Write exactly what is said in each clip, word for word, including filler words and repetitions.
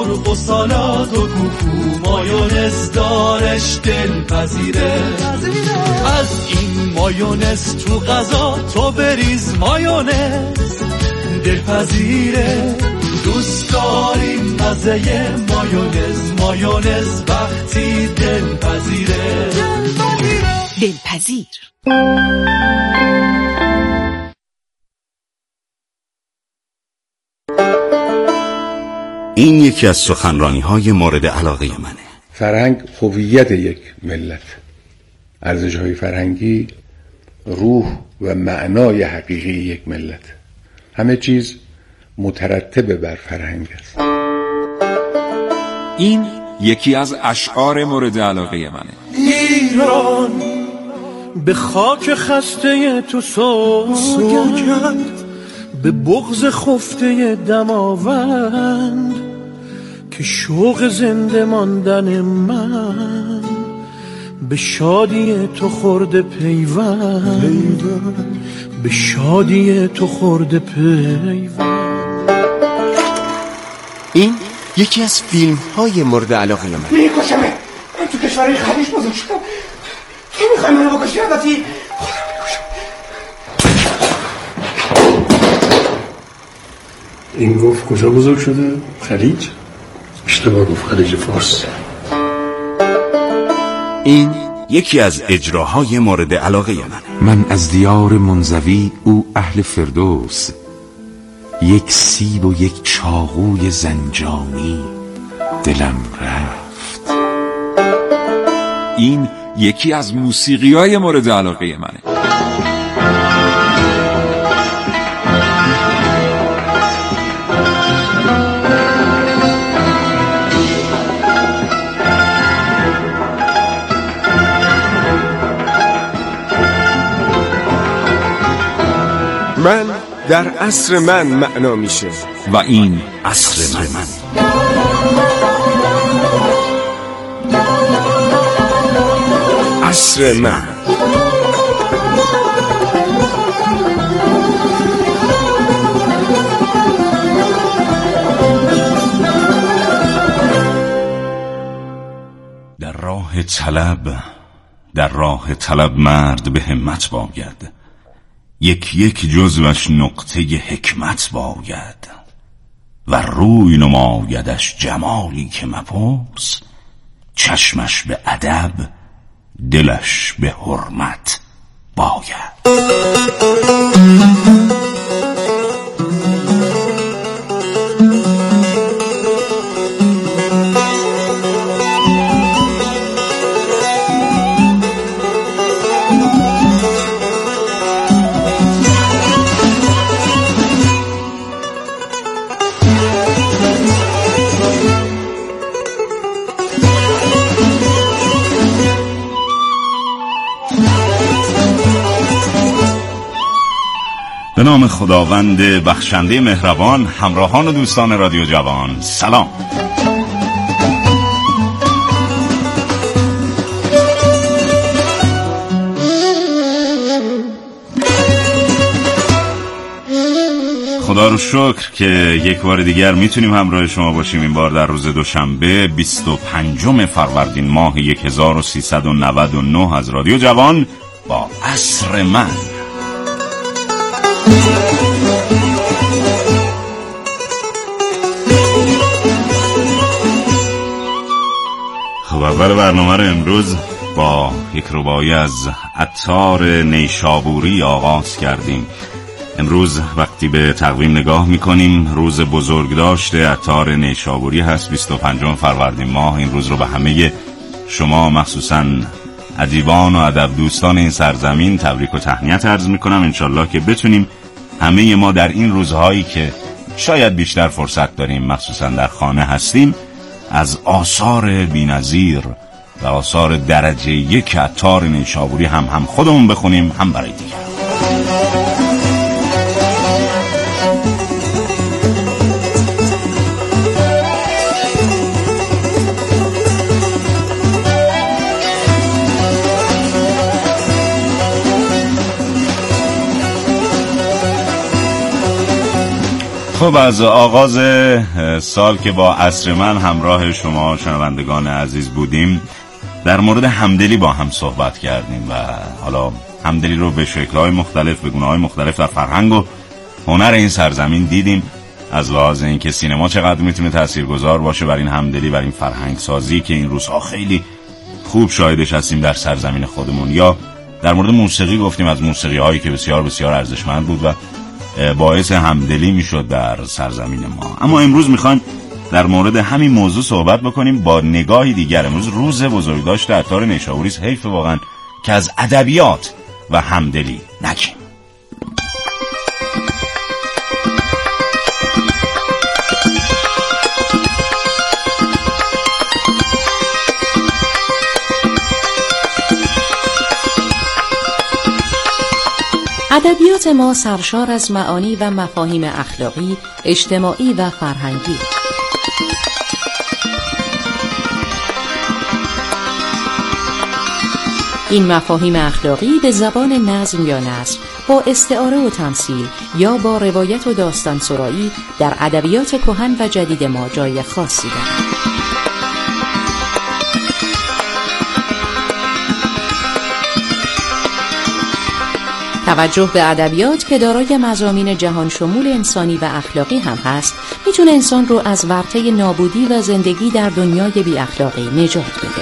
مرغ و سالاد و کوکو، مایونز دارش دلپذیره. از این مایونز تو غذا تو بریز، مایونز دلپذیره. دوست داریم مزه مایونز، مایونز وقتی دلپذیره. دلپذیر. این یکی از سخنرانی‌های مورد علاقه منه. فرهنگ هویت یک ملت، ارزش‌های فرهنگی روح و معنای حقیقی یک ملت. همه چیز مترتب بر فرهنگ است. این یکی از اشعار مورد علاقه منه. ایران به خاک خسته تو سوگند، به بغض خفته دماوند، که شوق زنده ماندن من به شادی تو خورده پیوند، به شادی تو خورده پیوند. این یکی از فیلم های مورد علاقه من. میکشمه، من تو کشورهای خلیج بزرگ شدم، تو میخوای منو بکشی؟ البته خودم میکشم. این گفت کجا بزرگ شده؟ خلیج؟ اشتباه گفت، خلیج فارس. این یکی از اجراهای مورد علاقه منه. من از دیار منزوی، او اهل فردوس، یک سیب و یک چاقوی زنجانی دلم رفت. این یکی از موسیقی‌های مورد علاقه منه. من در عصر من معنا میشه و این عصر من. عصر من. در راه طلب، در راه طلب مرد به همت باید، یک یک جزوش نقطه حکمت باید، و روی نمایدش جمالی که مپرس، چشمش به ادب دلش به حرمت باید. به نام خداوند بخشنده مهربان، همراهان و دوستان رادیو جوان، سلام. خدا رو شکر که یک بار دیگر میتونیم همراه شما باشیم، این بار در روز دوشنبه بیست و پنجم فروردین ماه هزار و سیصد و نود و نه از رادیو جوان با عصر من. خب اول برنامه رو امروز با یک رباعی از عطار نیشابوری آغاز کردیم. امروز وقتی به تقویم نگاه میکنیم روز بزرگداشت عطار نیشابوری هست، بیست و پنجم فروردین ماه. این روز رو به همه شما مخصوصاً ادیبان و ادب دوستان این سرزمین تبریک و تهنیت عرض میکنم. انشالله که بتونیم همه ما در این روزهایی که شاید بیشتر فرصت داریم، مخصوصا در خانه هستیم، از آثار بی‌نظیر و آثار درجه یک عطار نیشابوری هم هم خودمون بخونیم، هم برای دیگر. خب از آغاز سال که با عصر من همراه شما شنوندگان عزیز بودیم، در مورد همدلی با هم صحبت کردیم و حالا همدلی رو به شکل‌های مختلف، به گونه‌های مختلف در فرهنگ و هنر این سرزمین دیدیم، از لحاظ اینکه سینما چقدر میتونه تاثیرگذار باشه بر این همدلی، بر این فرهنگ سازی که این روزها خیلی خوب شاهدش هستیم در سرزمین خودمون. یا در مورد موسیقی گفتیم، از موسیقی هایی که بسیار بسیار ارزشمند بود و باعث همدلی میشد در سرزمین ما. اما امروز میخوایم در مورد همین موضوع صحبت بکنیم با نگاهی دیگر. امروز روز بزرگداشت عطار نیشابوری است. حیف واقعا که از ادبیات و همدلی نگیم. ادبیات ما سرشار از معانی و مفاهیم اخلاقی، اجتماعی و فرهنگی. این مفاهیم اخلاقی به زبان نظم یا نثر، با استعاره و تمثیل یا با روایت و داستان سرایی در ادبیات کهن و جدید ما جای خاصی دارند. توجه به ادبیات که دارای مضامین جهان شمول انسانی و اخلاقی هم هست، میتونه انسان رو از ورطه نابودی و زندگی در دنیای بی اخلاقی نجات بده.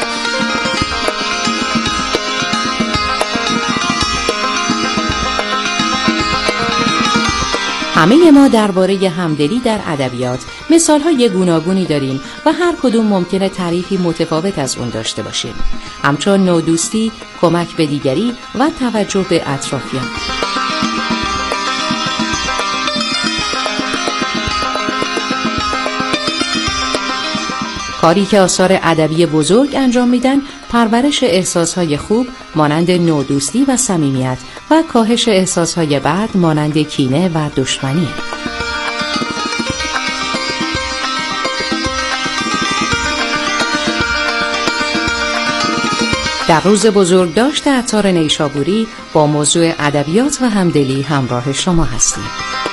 همه ما درباره همدلی در ادبیات مثال‌های گوناگونی داریم و هر کدوم ممکنه تعریفی متفاوت از اون داشته باشیم، همچون نودوستی، کمک به دیگری و توجه به اطرافیان. کاری که آثار ادبی بزرگ انجام میدن پرورش احساسهای خوب مانند نودوستی و صمیمیت و کاهش احساسهای بد مانند کینه و دشمنی. در روز بزرگداشت عطار نیشابوری با موضوع ادبیات و همدلی همراه شما هستیم.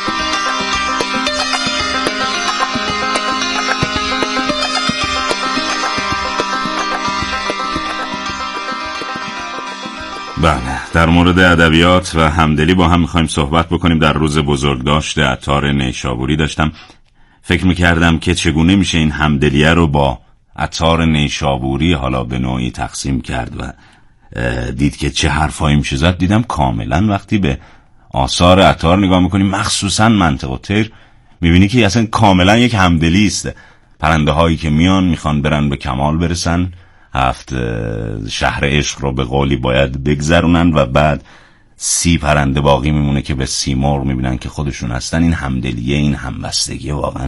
بله، در مورد ادبیات و همدلی با هم میخوایم صحبت بکنیم. در روز بزرگداشت عطار نیشابوری داشتم فکر میکردم که چگونه میشه این همدلیه رو با عطار نیشابوری حالا به نوعی تقسیم کرد و دید که چه حرفایی میشه زد. دیدم کاملا وقتی به آثار عطار نگاه میکنیم، مخصوصا منطق الطیر، میبینی که اصلا کاملا یک همدلی است. پرنده هایی که میان میخوان برن به کمال برسن، هفت شهر عشق رو به قولی باید بگذرونن و بعد سی پرنده باقی میمونه که به سی مرغ میبینن که خودشون هستن. این همدلیه، این همبستگی واقعا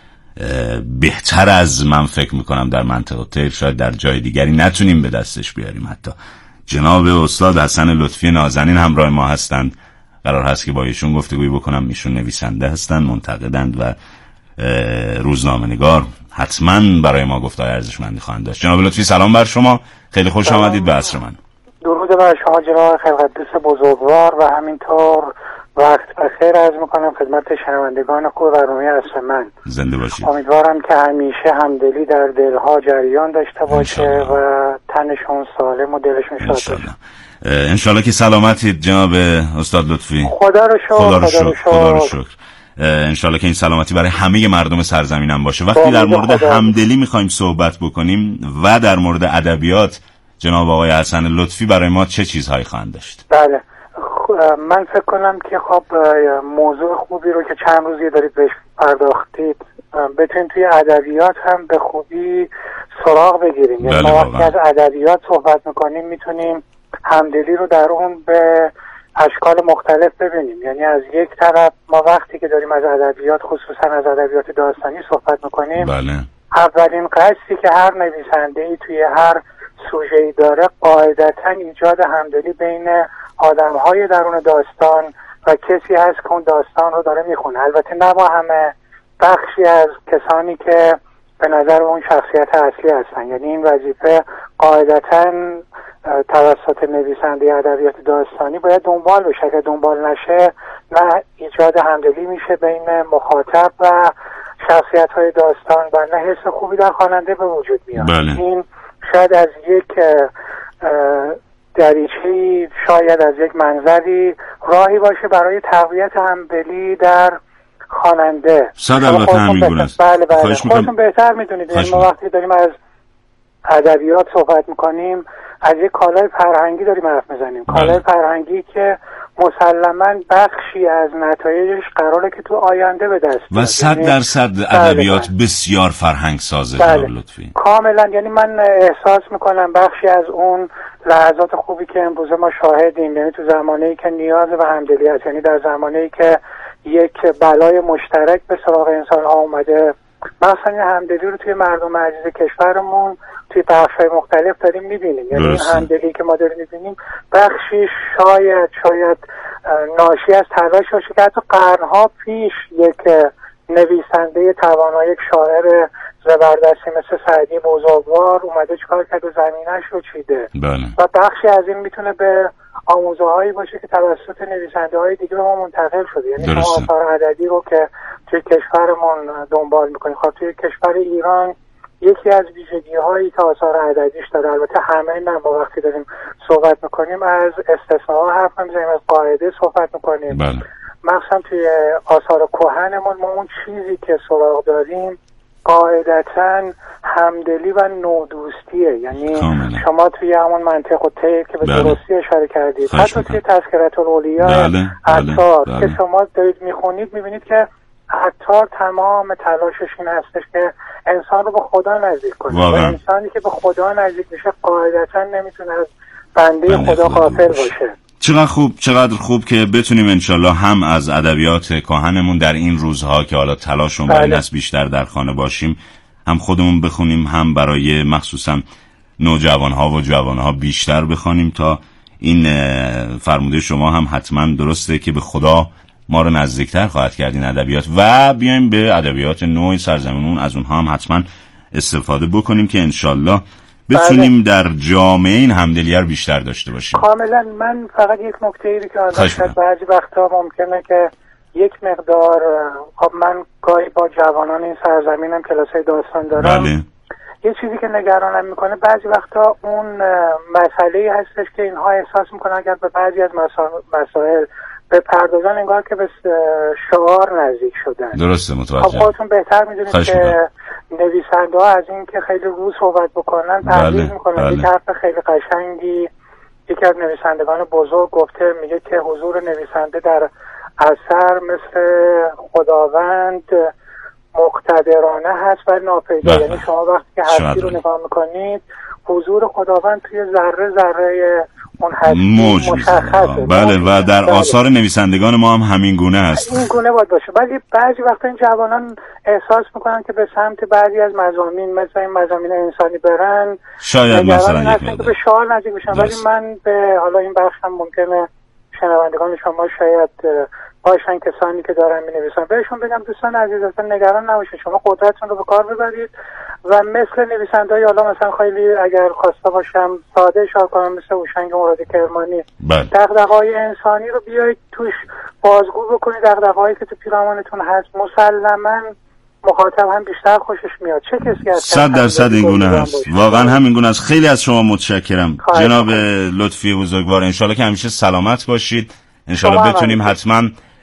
بهتر از من فکر میکنم در منطق الطیر شاید در جای دیگری نتونیم به دستش بیاریم. حتی جناب استاد حسن لطفی نازنین همراه ما هستند. قرار هست که با ایشون گفتگویی بکنم. ایشون نویسنده هستند، منتقدند و روزنامه نگار. حتما برای ما گفتهای ارزشمندی خواهند داشت. جناب لطفی سلام بر شما، خیلی خوش آمدید به عصر من. درود بر شما جناب خلقدوس بزرگوار و همینطور وقت بخیر عرض میکنم خدمت شنوندگان خوب برنامه عصر من. زنده باشید. امیدوارم که همیشه همدلی در دلها جریان داشته باشه و تنشون سالم و دلشون شاد باشه. انشالله که سلامتید جناب استاد لطفی. خدا رو شکر. خدا رو شکر. خدا رو شکر. انشالله که این سلامتی برای همه مردم سرزمینم باشه. وقتی در مورد همدلی میخوایم صحبت بکنیم و در مورد ادبیات، جناب آقای حسن لطفی برای ما چه چیزهایی خواهند داشت؟ بله، من فکر کنم که خب موضوع خوبی رو که چند روزی دارید بهش پرداختید بتونید توی ادبیات هم به خوبی سراغ بگیریم. یعنی ما وقتی از ادبیات صحبت میکنیم میتونیم همدلی رو در اون به اشکال مختلف ببینیم. یعنی از یک طرف ما وقتی که داریم از ادبیات، خصوصا از ادبیات داستانی صحبت میکنیم، بله، اولین قصدی که هر نویسنده‌ای توی هر سوژه‌ای داره قاعدتاً ایجاد همدلی بین آدم‌های درون داستان و کسی هست که اون داستان رو داره میخونه. البته نه با همه، بخشی از کسانی که به نظر اون شخصیت اصلی هستن. یعنی این وظیفه قاعدتاً توسط نویسنده ادبیات داستانی باید دنبال بشه. اگر دنبال نشه نه ایجاد همدلی میشه بین مخاطب و شخصیت های داستان و نه حس خوبی در خواننده به وجود میاد. بله. این شاید از یک دریچه‌ای، شاید از یک منظری راهی باشه برای تقویت همدلی در خواننده. صد البته همین گونه است. بله بله خودتون بهتر میدونید. ما وقتی داریم از ادبیات صحبت میکنیم از یک کالای فرهنگی داریم حرف میزنیم. کالای فرهنگی که مسلماً بخشی از نتایجش قراره که تو آینده به دست و صد درصد ادبیات بسیار فرهنگ سازه. بله. لطفی کاملا. یعنی من احساس میکنم بخشی از اون لحظات خوبی که امروز ما شاهدیم، یعنی تو زمانه‌ای که نیاز به همدلی هست، یعنی در زمانه‌ای که یک بلای مشترک به سراغ انسان‌ها اومده، مثلا این همدلی رو توی مردم عزیز کشورمون توی بخش‌های مختلف داریم می‌بینیم. یعنی این همدلی که ما داریم می‌بینیم بخشی شاید شاید ناشی از تلاش باشه که حتی قرن‌ها پیش یک نویسنده توانا، یک شاعر زبردستی مثل سعدی بزرگوار اومده چیکار کرده، زمینش رو چیده. بله. و بخشی از این میتونه به آموزه هایی باشه که توسط نویسنده های دیگه به ما منتقل شده. یعنی شما آثار ادبی رو که توی کشورمون دنبال میکنید، خب توی کشور ایران یکی از ویژگی هایی که آثار ادبیش داره، البته همه نه، ما وقتی داریم صحبت میکنیم از استثناء حرف نمیزنیم، از قاعده صحبت میکنیم. بله. مثلا توی آثار کهنمون ما اون چیزی که سراغ داریم قاعدتاً همدلی و نودوستیه. یعنی کاملا. شما توی همون منطق و طیب که به بله. درستی اشاره کردید، حتی توی تذکرة الاولیاء بله. عطار بله. که شما دارید میخونید میبینید که عطار تمام تلاشش این هستش که انسان رو به خدا نزدیک کنه. و انسانی که به خدا نزدیک میشه قاعدتاً نمیتونه از بنده خدا غافل باشه. چقدر خوب، چقدر خوب که بتونیم انشالله هم از ادبیات کهنمون در این روزها که حالا تلاشمون بر این است بیشتر در خانه باشیم، هم خودمون بخونیم، هم برای مخصوصا نوجوانها و جوانها بیشتر بخونیم تا این فرموده شما هم حتما درسته که به خدا ما رو نزدیکتر خواهد کرد این ادبیات و بیایم به ادبیات نوع سرزمینمون از اونها هم حتما استفاده بکنیم که انشالله بتونیم در جامعه این همدلی رو بیشتر داشته باشیم. کاملا. من فقط یک نکته ای که آدم بعضی وقتا ممکنه که یک مقدار، خب من گاهی با جوانان این سرزمینم کلاسای داستان دارم. بله. یه چیزی که نگرانم میکنه بعضی وقتا اون مسئله‌ای هستش که اینها احساس میکنن اگر به بعضی از مسائل به پردازان انگار که به شعار نزدیک شدن. درسته، متوجه. خب خودتون بهتر میدونید که نویسنده ها از این که خیلی رو صحبت بکنن تحلیل بله. میکنن. بله. یک حرف خیلی قشنگی یکی از نویسندگان بزرگ گفته، میگه که حضور نویسنده در اثر مثل خداوند مقتدرانه هست و ناپیدا. بله. یعنی شما وقتی که هستی رو نگاه میکنید حضور خداوند توی ذره ذره اون هستی مشخصه. بله. و در بله. آثار نویسندگان ما هم همین گونه هست. این گونه باید باشه. ولی بعضی وقتا این جوانان احساس میکنن که به سمت بعضی از مضامین مثل این مضامین انسانی برن، شاید مثلا یک که به شعار نزدیک بشن. ولی من به حالا این بخش هم ممکنه شنوندگان شما شاید باشن کسانی که دارن می‌نویسن، بهشون بگم دوستان عزیز اصلا نگران نباشید، شما قدرتتون رو به کار ببرید و مثل نویسنده‌های حالا مثلا خیلی اگر خواسته باشم ساده اشاره کنم مثل هوشنگ مراد کرمانی، دغدغه‌های انسانی رو بیایید توش بازگو بکنید، دغدغه‌هایی که تو پیرامونتون هست مسلماً مخاطب هم بیشتر خوشش میاد. چه کسی هست صد درصد این گونه هست، واقعا همین گونه است. خیلی از شما متشکرم جناب لطفی بزرگوار. انشالله که همیشه سلامت باشید، انشالله بتونیم حتما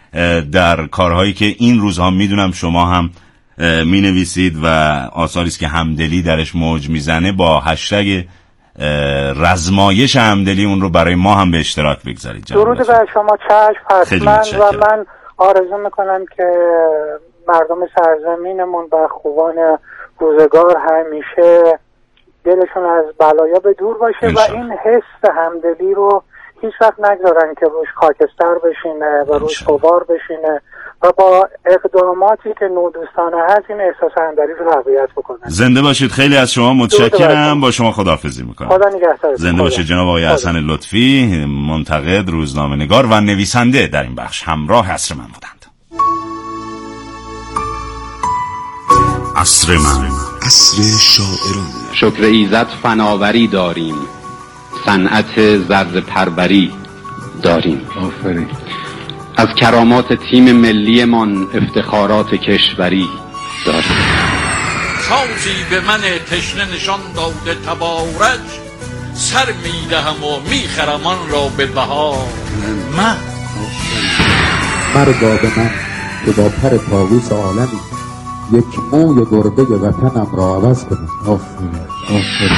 در کارهایی که این روزها میدونم شما هم می نویسید و آثاری است که همدلی درش موج میزنه با هشتگ رزمایش همدلی اون رو برای ما هم به اشتراک بگذارید. درود بر شما. چشم حتما. و من آرزو میکنم که مردم سرزمینمون و خوبان روزگار همیشه دلشون از بلایا به دور باشه و این حس همدلی رو هیچ وقت نگذارن که روش خاکستر بشینه و روش غبار بشینه و با اقداماتی که نودوستانه هست این احساس همدلی رو تقویت بکنن. زنده باشید. خیلی از شما متشکرم. با شما خداحافظی میکنم. خدا نگهدار. زنده باشید جناب آقای حسن لطفی، منتقد، روزنامه‌نگار و نویسنده در این بخش همراه عصر من بودند. عصر من عصر شاعران. شکر ایزد فناوری داریم، صنعت زر پروری داریم. آفرین. از کرامات تیم ملی من افتخارات کشوری داریم. سازی به من تشنه نشان داده تبارک، سر میدهم و میخرم آن را به بهار. من مرگا به من که با پر طاووس عالمی یک موی گربه وطنم را عوض کنم. آفرین آفرین.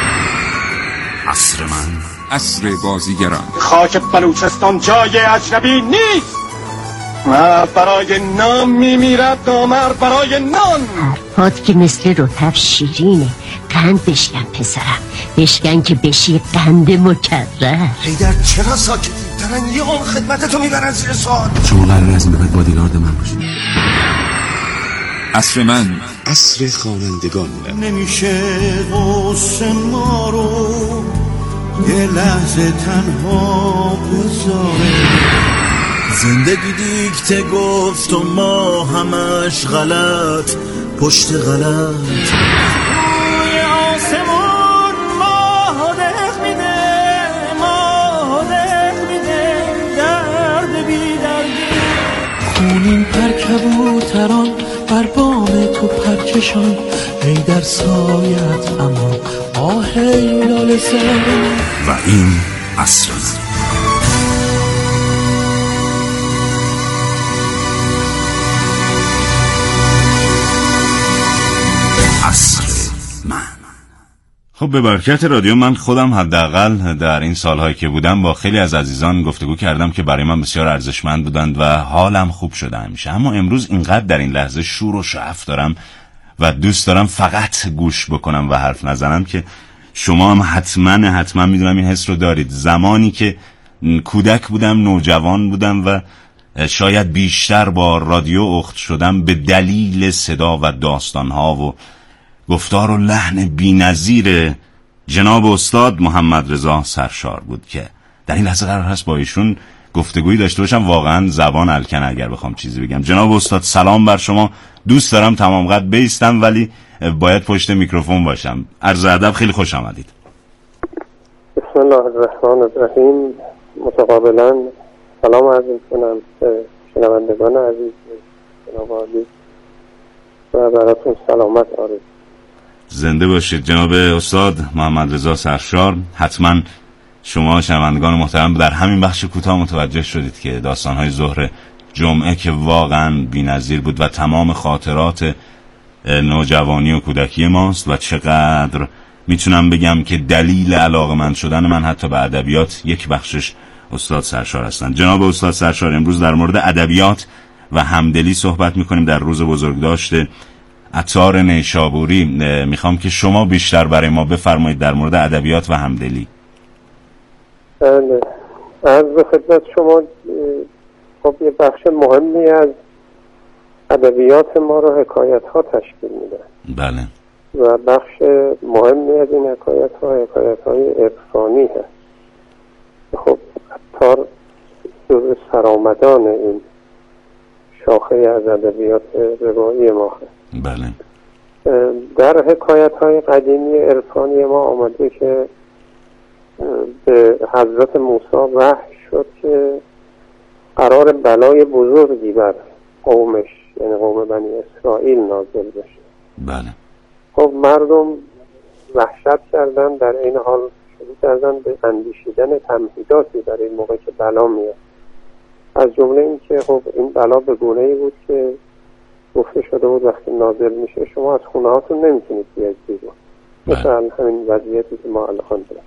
عصر من عصر بازیگران. خاک بلوچستان جای اجنبی نیست. من برای نام میمیرد نامر برای نان. حرفات که مثل رطب شیرینه. قند بشکن پسرم، بشکن که بشی قند مکرر. حیدر چرا ساکتی؟ دارن یه عمر خدمتتو میبرن زیر سوال. شما قرار از این بعد بادیگارد من باشید. عصر من عصر خوانندگان. نمیشه غصه ما رو یه لحظه تنها بذاره. زندگی دیکته گفت و ما همش غلط پشت غلط. روی آسمون ماه دق میده، ماه دق میده، درد بی دردی. خونین پر کبوتران بر بام تو پرکشان، ای در سایت اما آه ای لاله زار. و این عصر من. عصر من. خب به برکت رادیو من خودم حداقل در این سالهایی که بودم با خیلی از عزیزان گفتگو کردم که برای من بسیار ارزشمند بودند و حالم خوب شده همیشه. اما امروز اینقدر در این لحظه شور و شعف دارم و دوست دارم فقط گوش بکنم و حرف نزنم که شما هم حتما حتما میدونم این حس رو دارید. زمانی که کودک بودم، نوجوان بودم و شاید بیشتر با رادیو اخت شدم به دلیل صدا و داستانها و گفتار و لحن بی‌نظیر جناب استاد محمد رضا سرشار بود که در این لحظه قرار هست با ایشون گفتگویی داشته باشم. واقعا زبان الکنه اگر بخوام چیزی بگم. جناب استاد سلام بر شما. دوست دارم تمام قد بیستم ولی باید پشت میکروفون باشم. عرض ادب، خیلی خوش آمدید. بسم الله الرحمن الرحیم. متقابلا سلام عرض می‌کنم به شنوندگان عزیز جناب عالی و براتون سلامت آرزو. زنده باشید جناب استاد محمد رضا سرشار. حتما شما شنوندگان محترم در همین بخش کوتاه متوجه شدید که داستان‌های ظهر جمعه که واقعا بی‌نظیر بود و تمام خاطرات نوجوانی و کودکی ماست و چقدر میتونم بگم که دلیل علاقه‌مند شدن من حتی به ادبیات یک بخشش استاد سرشار هستند. جناب استاد سرشار، امروز در مورد ادبیات و همدلی صحبت میکنیم در روز بزرگداشت عطار نیشابوری. میخوام که شما بیشتر برای ما بفرمایید در مورد ادبیات و همدلی. بله، عرض به خدمت شما. خب یه بخش مهمی از ادبیات ما رو حکایت ها تشکیل میدن. بله. و بخش مهمی از این حکایت ها حکایت های عرفانی هست. خب عطار جزو سرآمدان این شاخه از ادبیات روایی ما هست. بله. در حکایت های قدیمی عرفانی ما آمده که به حضرت موسی وحی شد که قرار بلای بزرگی بر قومش، یعنی قوم بنی اسرائیل نازل بشه. بله. خب مردم وحشت کردن، در این حال شروع کردن به اندیشیدن تمهیداتی در این موقع که بلا میاد. از جمله این که خب این بلا به گونه‌ای بود که گفته شده بود وقتی نازل میشه شما از خونه هاتون نمیتونید بیاید بیرون. مثلا همین وضعیتی که ما الان داریم.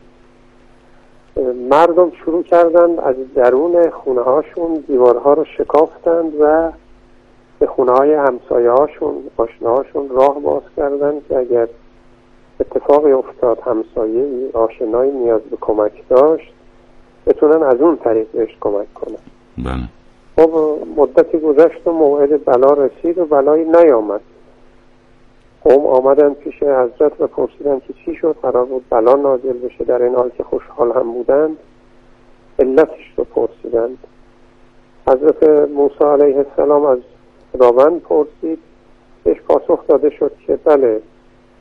مردم شروع کردند از درون خونه هاشون دیوارها رو شکافتند و به خونه های همسایه هاشون، آشنا هاشون راه باز کردند که اگر اتفاقی افتاد، همسایه آشنایی نیاز به کمک داشت، بتونن از اون طریق بهش کمک کنن. بله. خب مدتی گذشت و موعد بلا رسید و بلایی نیامد. قوم آمدن پیش حضرت و پرسیدن که چی شد، قرار بود بلا نازل بشه. در این حال که خوشحال هم بودند علتش رو پرسیدند. حضرت موسی علیه السلام از خداوند پرسید، بهش پاسخ داده شد که بله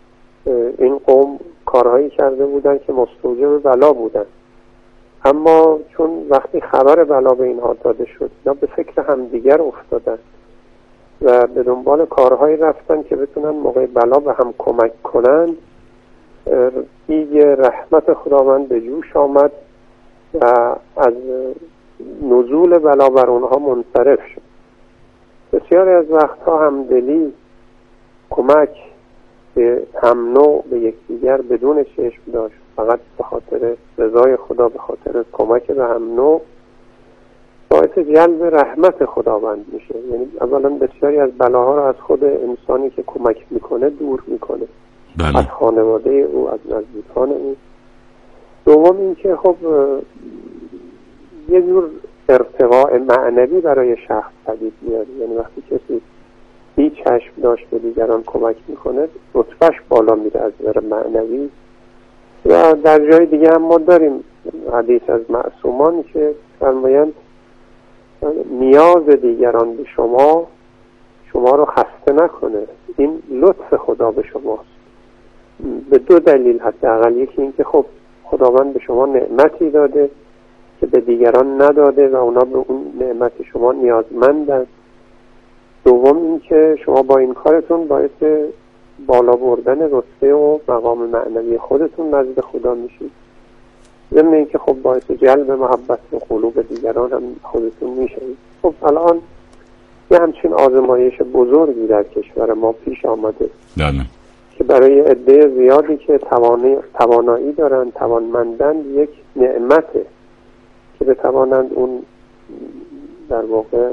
این قوم کارهایی کرده بودن که مستوجب بلا بودن، اما چون وقتی خبر بلا به اینها داده شد اینا به فکر همدیگر افتادن و به دنبال کارهایی رفتن که بتونن موقع بلا به هم کمک کنند. دیگه رحمت خداوند به جوش آمد و از نزول بلا بر اونها منصرف شد. بسیاری از وقتها همدلی، کمک به هم نوع به یکدیگر بدون چشم داشت، فقط به خاطر رضای خدا، به خاطر کمک به هم نوع، باعث جلب رحمت خداوند میشه. یعنی اولا بسیاری از بلاها رو از خود انسانی که کمک میکنه دور میکنه، بله. از خانواده او، از نزدیکان او. دوم این که خب یه جور ارتقاء معنوی برای شخص پدید میاد. یعنی وقتی کسی بی چشم داشت به دیگران کمک میکنه رتبهش بالا میره از نظر معنوی. و در جای دیگه هم ما داریم حدیث از معصومان که فرمایند نیاز دیگران به شما شما رو خسته نکنه، این لطف خدا به شماست. به دو دلیل حداقل، یکی این که خب خداوند به شما نعمتی داده که به دیگران نداده و اونا به اون نعمت شما نیازمندند. دوم این که شما با این کارتون باعث بالا بردن رتبه و مقام معنوی خودتون نزد خدا میشید. ضمن این که خب باعث جلب محبت و قلوب دیگران هم خودتون میشید. خب الان یه همچین آزمایش بزرگی در کشور ما پیش آمده دانه. که برای عده زیادی که توانی توانایی دارن، توانمندند، یک نعمته که بتوانند اون در واقع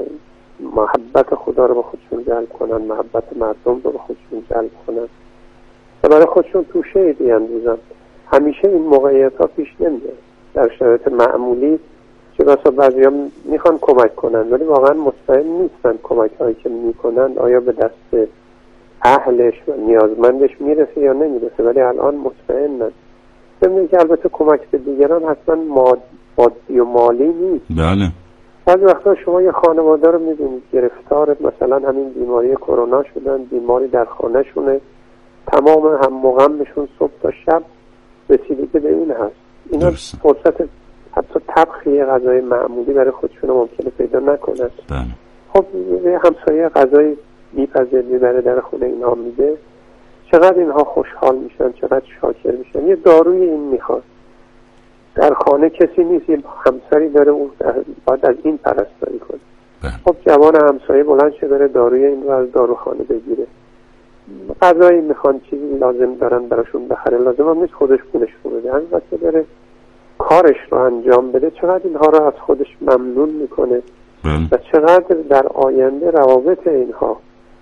محبت خدا رو به خودشون جلب کنن، محبت مردم رو به خودشون جلب کنن و برای خودشون توشه بیندازن. همیشه این موقعیت ها پیش نمیاد. در شرایط معمولی چه بسا بعضی ها میخوان کمک کنن ولی واقعا مطمئن نیستن کمک هایی که میکنن آیا به دست اهلش و نیازمندش میرسه یا نمیرسه، ولی الان مطمئنن. ضمن که البته کمک به دیگران حتما مادی و مالی نیست. بله. بعضی وقتا شما یه خانواده رو میبینید گرفتار مثلا همین بیماری کرونا شدن، بیماری در خانه شونه، تمام هم مغمشون صبح تا شب رسیدگی به این هست. اینا درست. فرصت حتی طبخی غذای معمولی برای خودشون ممکنه پیدا نکنن. بله. خب یه همسایه غذای میپذیر میبره در خونه اینها میده، چقدر اینها خوشحال میشن، چقدر شاکر میشن. یه داروی این میخواد، در خانه کسی نیست، یه همسری داره اون باید از این پرستاری کنه. خب جوان همسایه بلند شه بره داروی این رو از داروخانه بگیره. غذایی میخوان، چیزی لازم دارن براشون بخره، لازم هم نیست خودش پولش رو بده، البته بره کارش رو انجام بده. چقدر اینها رو از خودش ممنون میکنه و چقدر در آینده روابط اینها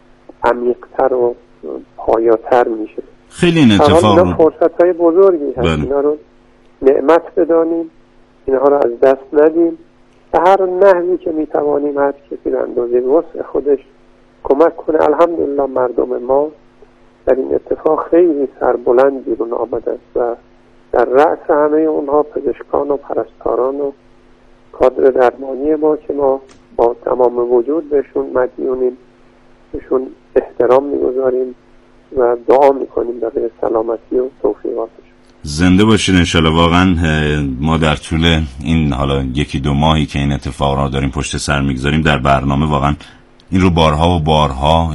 عمیق‌تر و پایاتر میشه. خیلی این اتفاق رو فرصت‌های بزرگی هست. اینا رو نعمت بدانیم، اینها رو از دست ندیم، به هر نحوی که میتوانیم هر کسی به اندازه وسع خودش کمک کنه. الحمدلله مردم ما در این اتفاق خیلی سربلند بیرون آمده است و در رأس همه اونها پزشکان و پرستاران و کادر درمانی ما که ما با تمام وجود بهشون مدیونیم، بهشون احترام میگذاریم و دعا میکنیم برای سلامتی و توفیقاتش. زنده باشید انشالله. واقعا ما در طول این حالا یکی دو ماهی که این اتفاق را داریم پشت سر میگذاریم در برنامه واقعا این رو بارها و بارها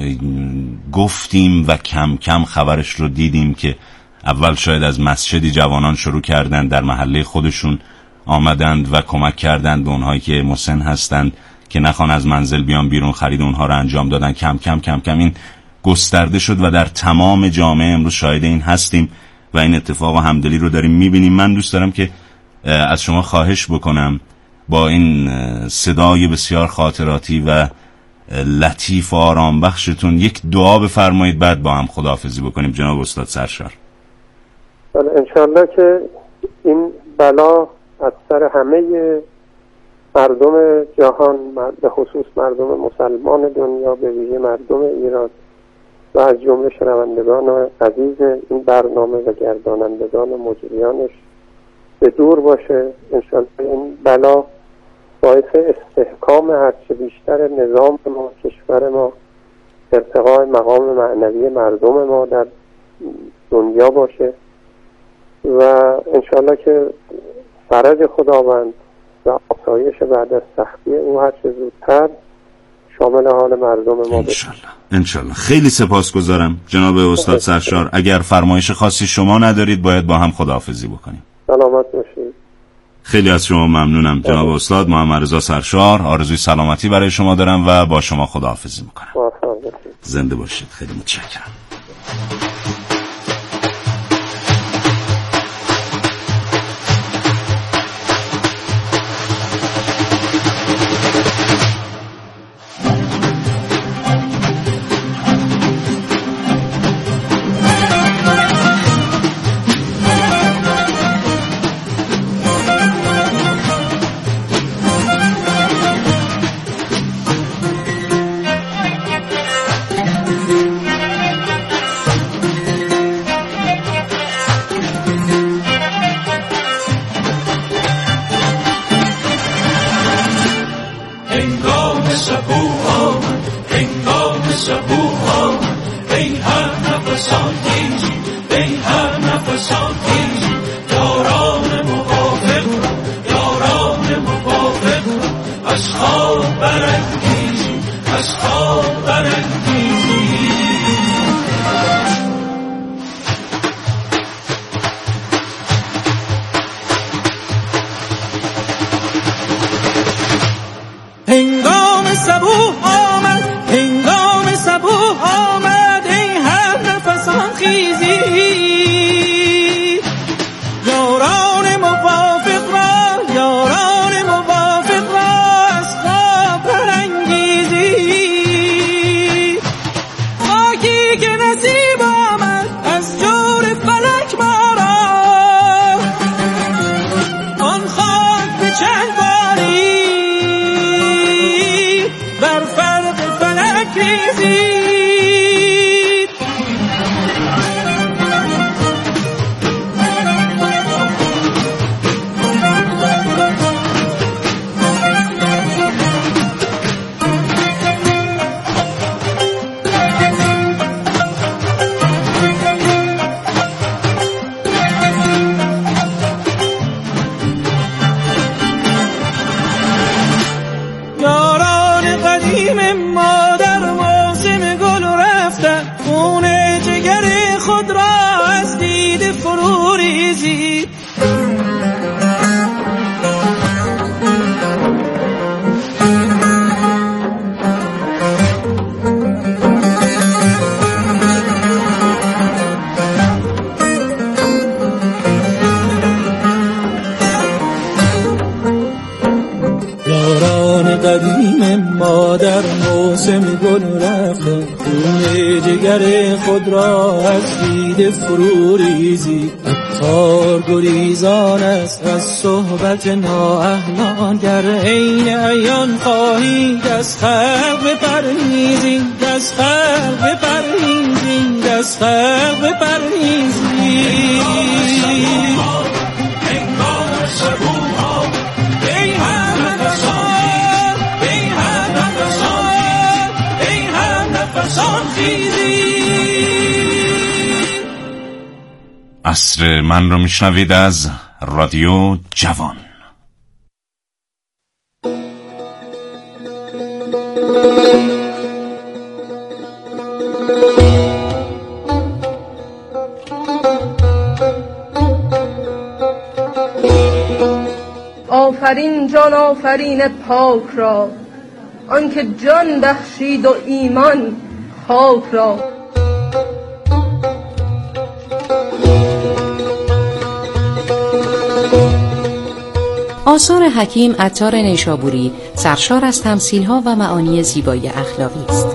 گفتیم و کم کم خبرش رو دیدیم که اول شاید از مسجدی جوانان شروع کردند در محله خودشون آمدند و کمک کردند به اونهایی که مسن هستند که نخوان از منزل بیان بیرون، خرید اونها رو انجام دادن. کم کم کم کم این گسترده شد و در تمام جامعه امروز شاهد این هستیم و این اتفاق و همدلی رو داریم میبینیم. من دوست دارم که از شما خواهش بکنم با این صدای بسیار خاطراتی و لطیف و آرام بخشتون یک دعا بفرمایید، بعد با هم خداحافظی بکنیم. جناب استاد سرشار. بله انشالله که این بلا از سر همه مردم جهان، به خصوص مردم مسلمان دنیا، به ویژه مردم ایران و از جمله شنوندگان عزیز این برنامه و گردانندگان و مجریانش به دور باشه. انشالله این بلا باعث استحکام هرچه بیشتر نظام ما، کشور ما، ارتقاء مقام معنوی مردم ما در دنیا دنیا باشه و انشالله که فرج خداوند و آسایش بعد از سختی او هر چه زودتر شامل حال مردم ما بشه. انشالله. خیلی سپاسگزارم جناب استاد سرشار. اگر فرمایش خاصی شما ندارید باید با هم خداحافظی بکنیم. سلامت باشید. خیلی از شما ممنونم جناب استاد محمد رضا سرشار. آرزوی سلامتی برای شما دارم و با شما خداحافظی میکنم. زنده باشید. خیلی متشکرم. خود را از دید فرو ریزی عطار گریزان است از صحبت نااهلان گر عین عیان خواهی از خلق بپرهیزی از خلق بپرهیزی از خلق بپرهیزی عصر من رو میشنوید از رادیو جوان. آفرین جان آفرین پاک را آنکه جان بخشید و ایمان خاک را. آثار حکیم عطار نیشابوری سرشار از تمثیل‌ها و معانی زیبای اخلاقی است.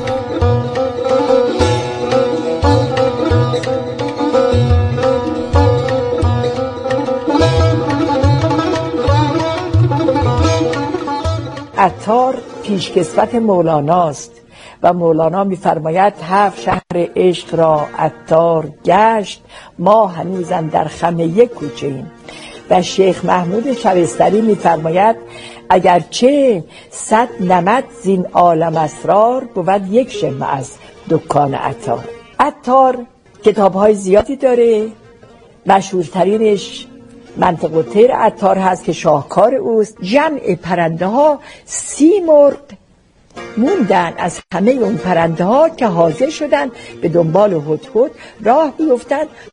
عطار پیشکسوت مولاناست و مولانا می‌فرماید هفت شهر عشق را عطار گشت، ما هنوزم در خم یک کوچه ایم. و شیخ محمود شبستری می‌فرماید اگرچه صد نمد زین عالم اسرار بود یک شمه از دکان عطار. عطار کتاب های زیادی داره. مشهورترینش منطق الطیر عطار هست که شاهکار اوست. جمع پرنده ها سی مرغ موندن از همه اون پرنده ها که حاضر شدن به دنبال هدهد راه بیفتن